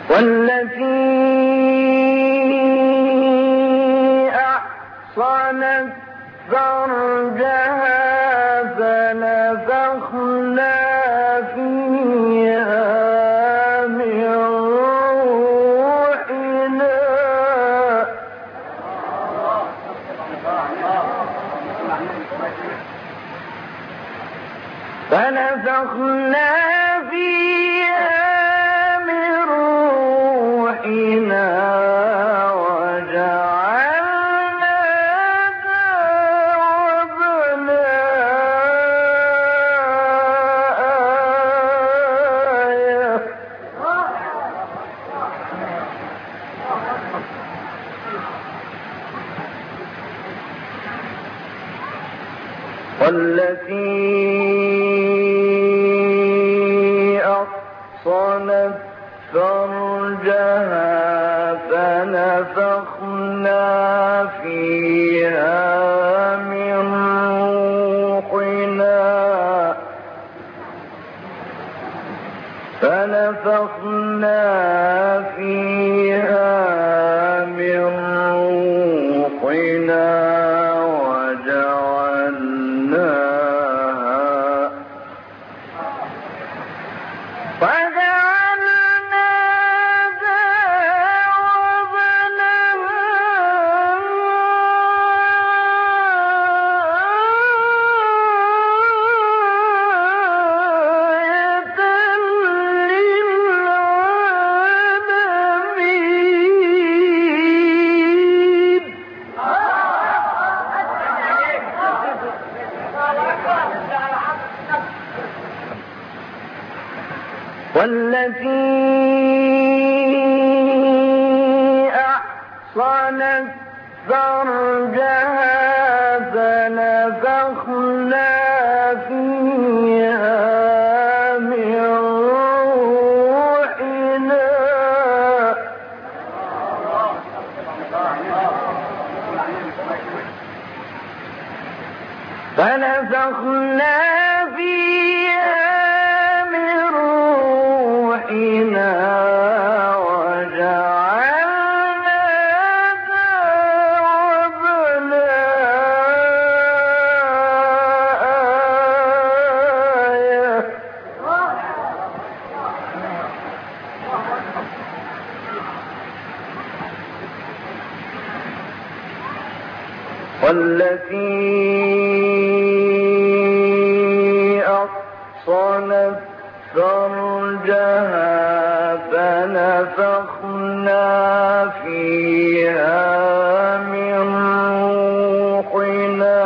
والتي أحصنت فرجها فنفخنا فيها من روحنا والتي أحصنت فرجها فنفخنا فيها من روحنا فنفخنا فيها من روحنا وجعلناها وابنها آية والتي أحصنت فرجها فنفخنا فيها من روحنا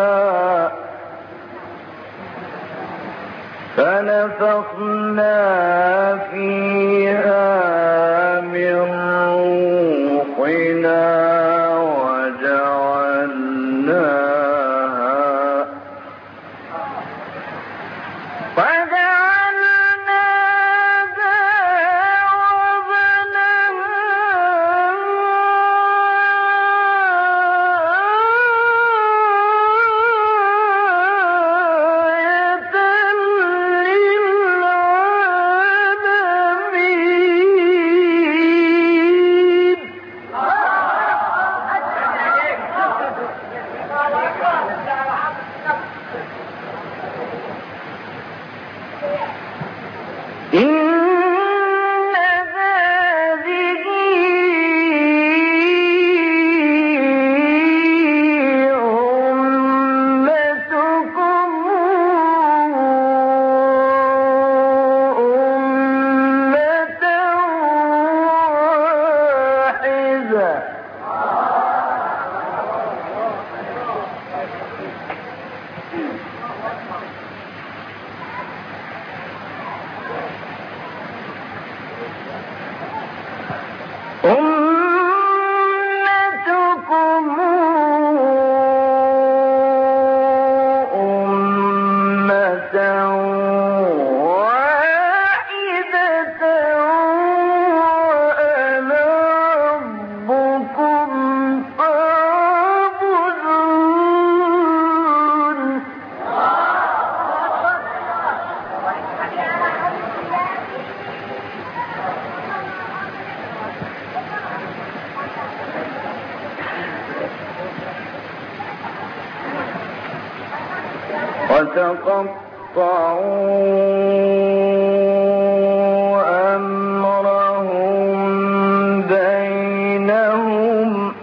أمرهم بينهم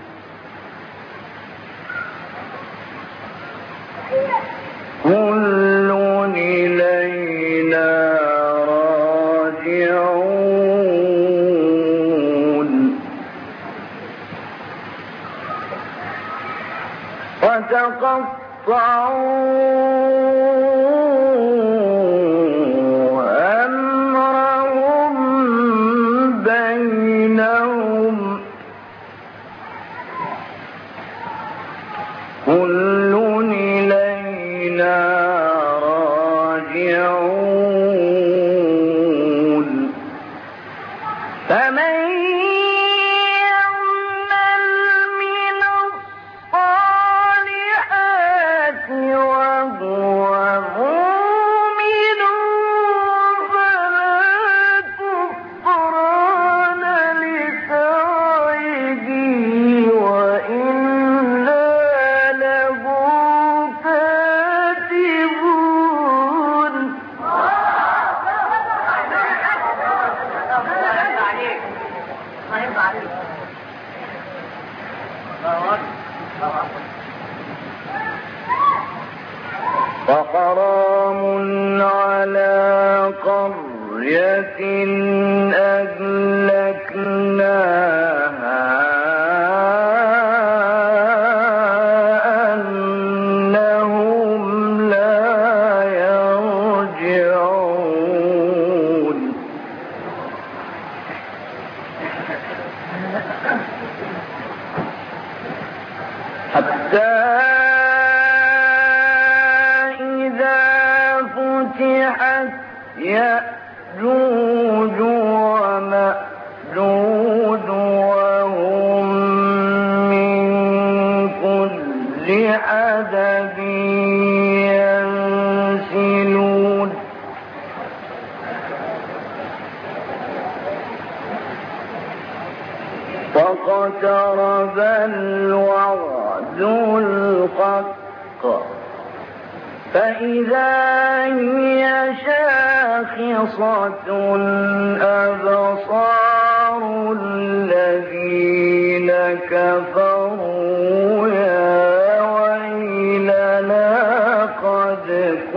كل إلينا راجعون فمن يعمل من الصالحات وهو مؤمن فلا كفران لسعيه وإنا له كاتبون. وحرام على قرية أهلكناها أنهم لا يرجعون. حتى إذا فتحت يأجوج ومأجوج وهم من كل حدب ينسلون واقترب الوعد الحق فإذا هي شاخصة أبصار الذين كفروا يا ويلنا قد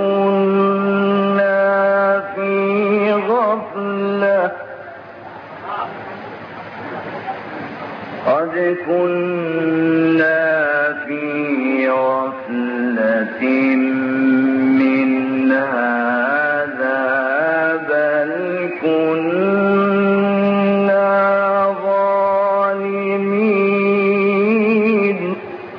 كنا في غفلة من هذا بل كنا ظالمين.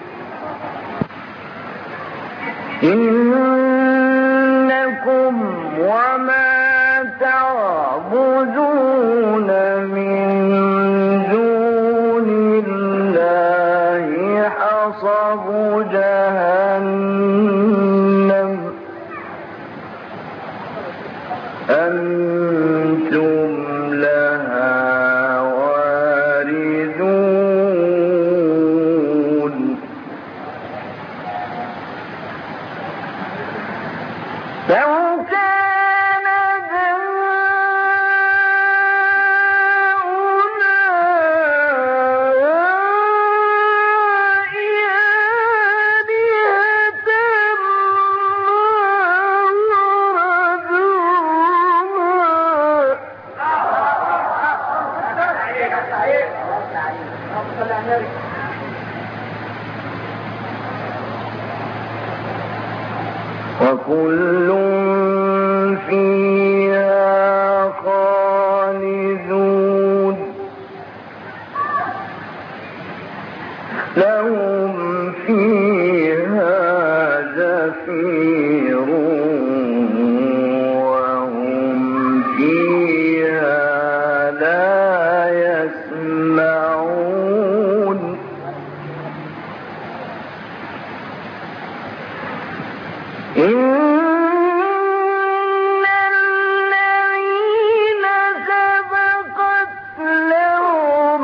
إنكم وما تعبدون من دون الله حصب جهنم أنتم لها واردون. لو كان دعاؤنا آلهة ما وردوها. وكل فيها خالدون لهم فيها زفير وهم فيها لا يسمعون. إن الذين سبقت لهم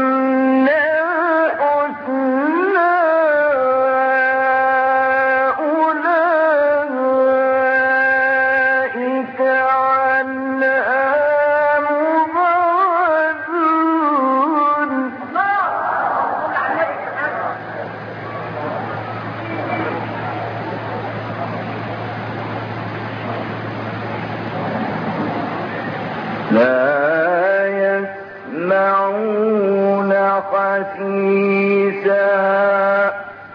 منا الحسنى يسمعون حسيسها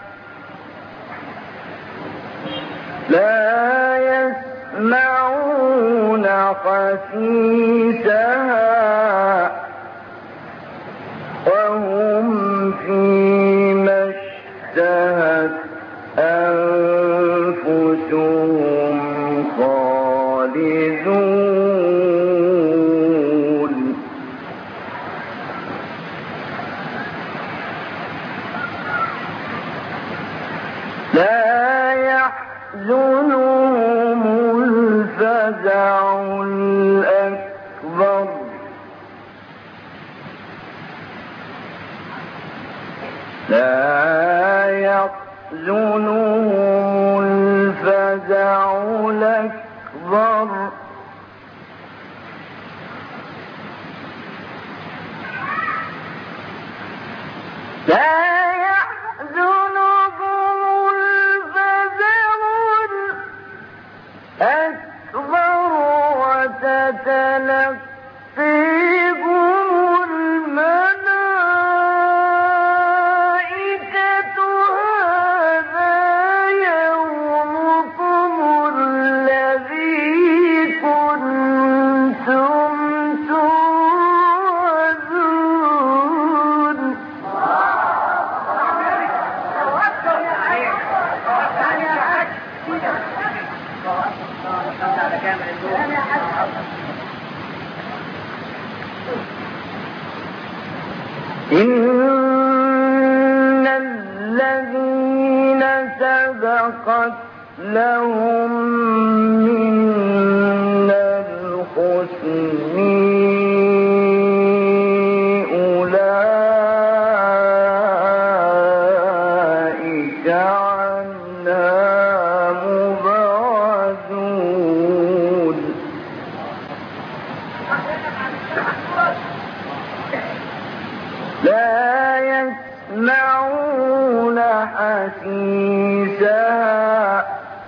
وهم فيما اشتهت أنفسهم خالدون لا يحزنهم الفزع الأكبر وتتلقيهم الملائكة هذا يومكم الذي كنتم توعدون إن الذين سبقت لهم منا الحسن أولئك عنها مبعدون لا يسمعون حسيسها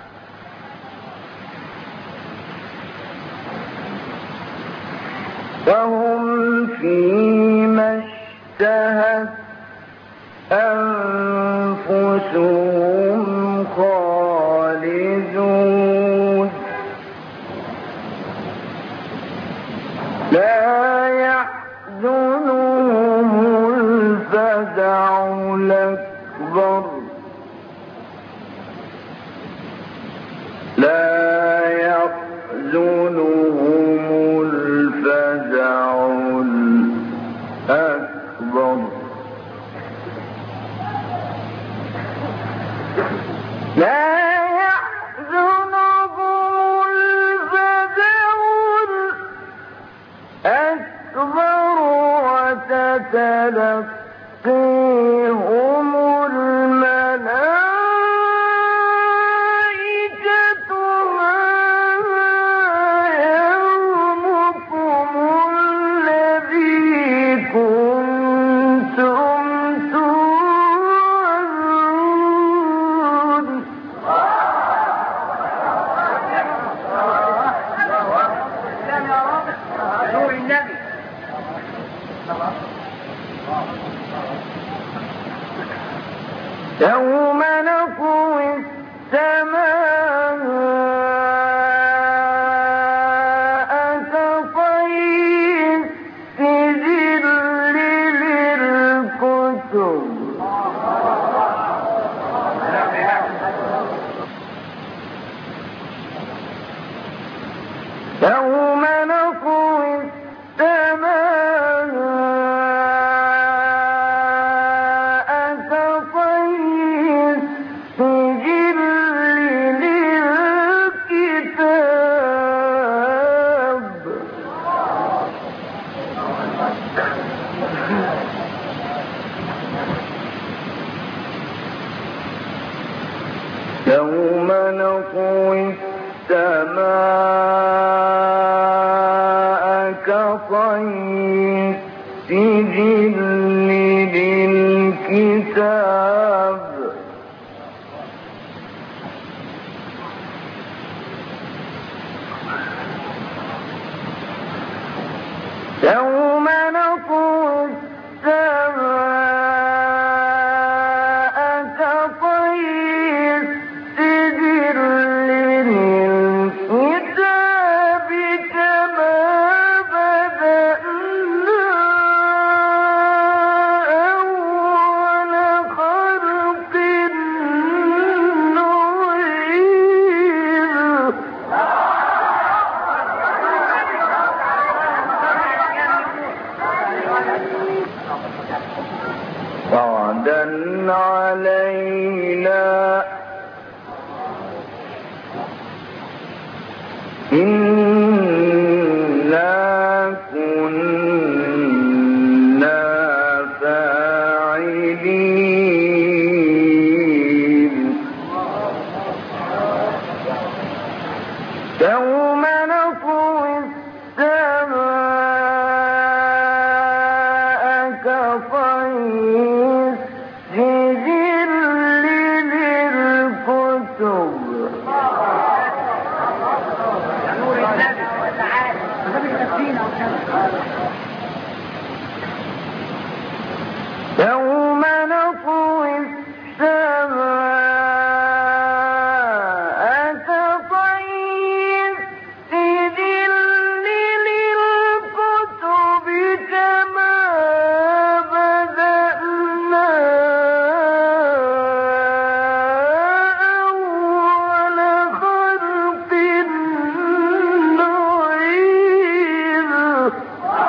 وهم فيما اشتهت أنفسهم خالدون لا يحزنهم الفزع الأكبر لا يحزنهم الفزع الأكبر لا يحزنهم الفزع الأكبر وتتلقيهم الملائكة هذا يومكم الذي كنتم توعدون يوم نطوي السماء كطي السجل للكتب يوم نطوي السماء كطي السجل للكتاب يوم نطوي السماء كطي السجل للكتاب يوم نطوي وعدا علينا إنا كنا فاعلين يوم نطوي السماء كطي السجل للكتب يوم نطوي السماء كطي السجل للكتب كما بدأنا أول خلق نعيده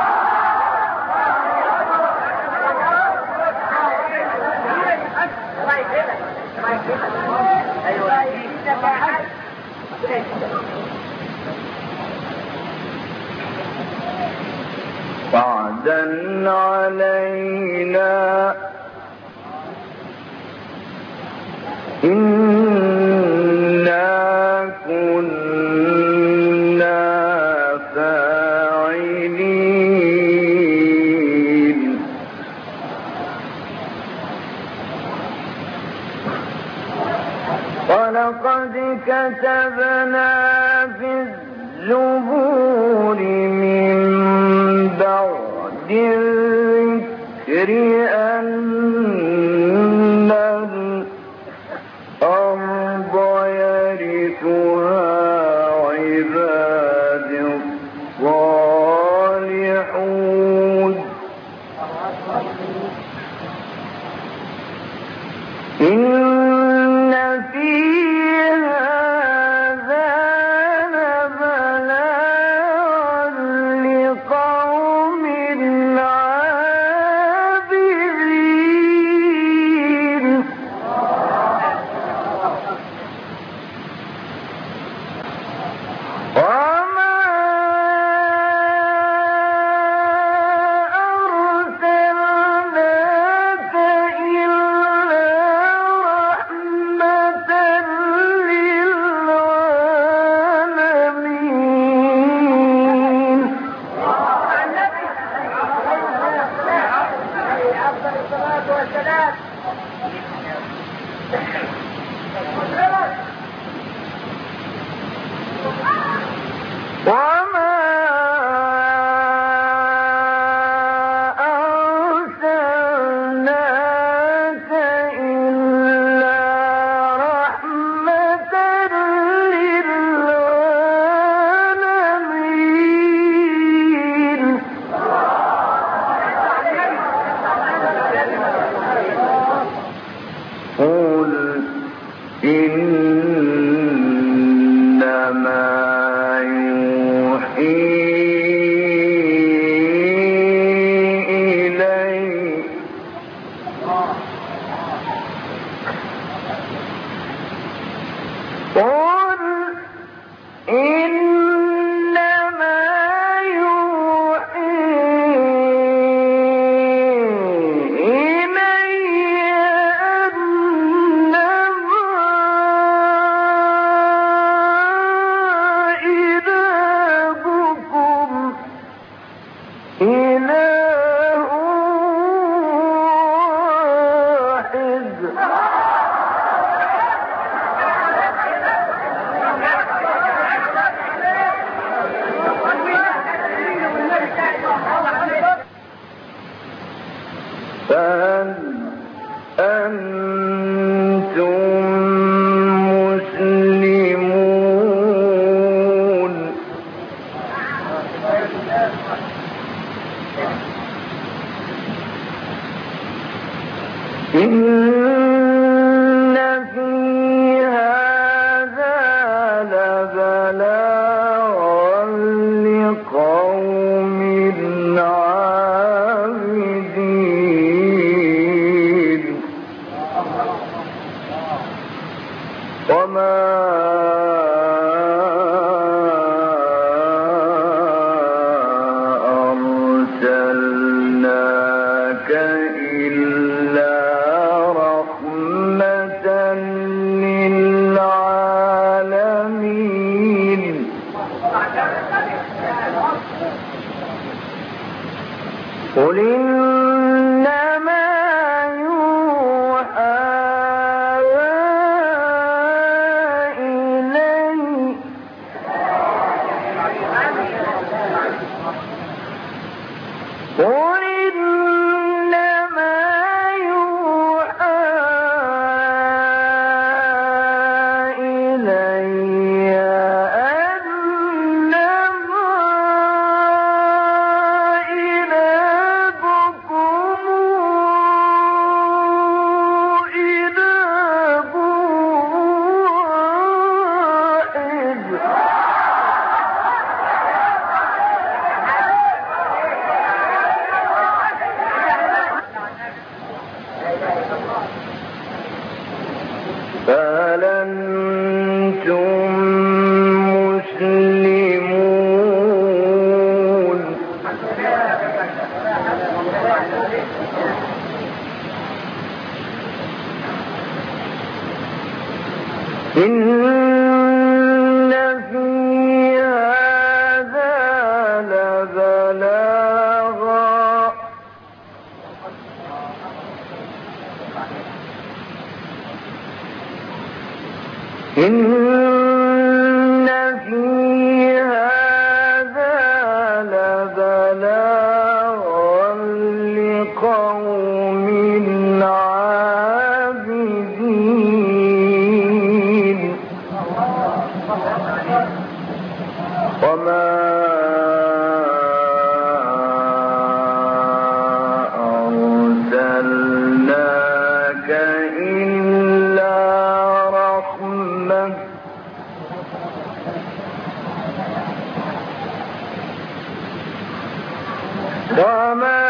وعدا علينا إنا كنا فاعلين ولقد كتبنا في الزبور من بعد الذكر أن الأرض يرثها عبادي الصالحون إن في هذا لبلاغا لقوم عابدين وما أرسلناك إلا رحمة للعالمين أفضل الصلاة والسلام. وما أرسلناك إلا رحمة للعالمين قل إنما يوحي إلي قل إنما يوحي إلي أنما إلهكم إله واحد فهل أنتم مسلمون إن في هذا لبلاغا لقوم عابدين قل إنما يوحى إلي قل إنما يوحى إلي أنما إلهكم إله واحد فهل أنتم مسلمون إن في هذا لبلاغا إن في هذا لبلاغا لقوم عابدين وما أرسلناك إلا رحمة وما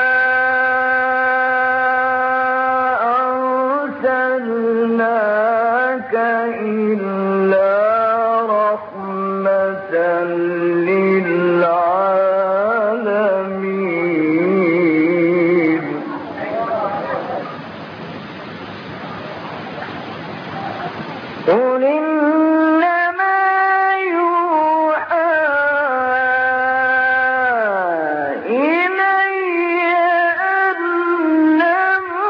أرسلناك إلا رحمة للعالمين قل إنما يوحى إلي أنما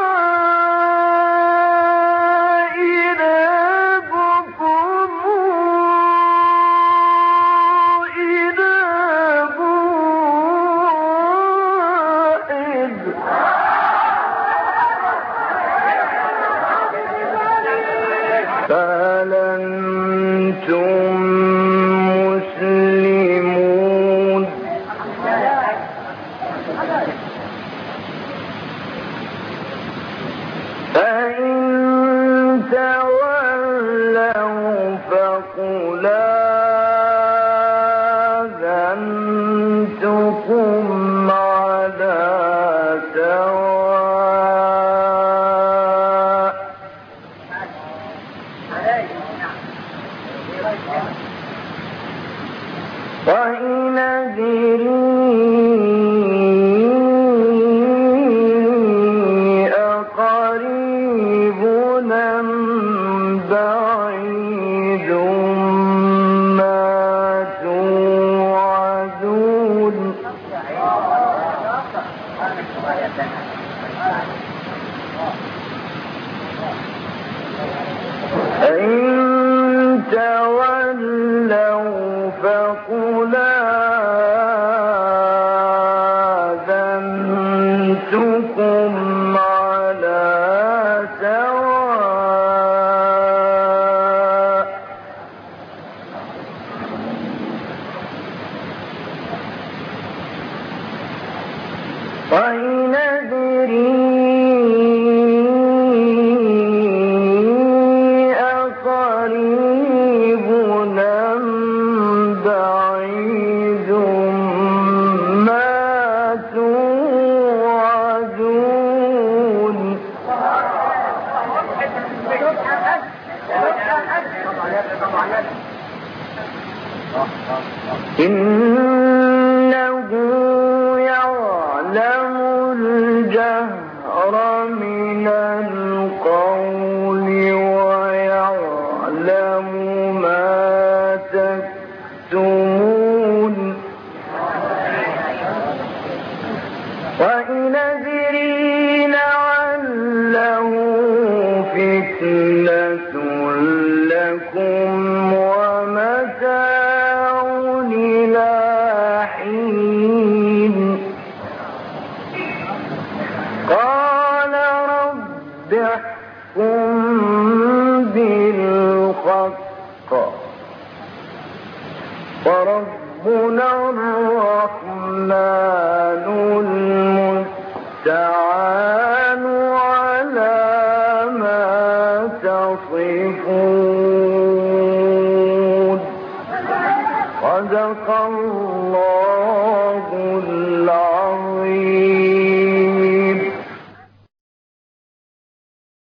إلهكم إله واحد فهل أنتم مسلمون فإن تولوا فقل آذنتكم على سواء وإن أدري أقريب أم بعيد ما توعدون إن تولوا فقل آذنتكم على سواء وإن أدري أقريب أم بعيد ما توعدون إنه يعلم الجهر من القول ويعلم ما تكتمون وإن أدري لعله فتنة لكم ومتاع إلى حين قال رب احكم بالحق وربنا الرحمن المستعان على ما تصفون صدق الله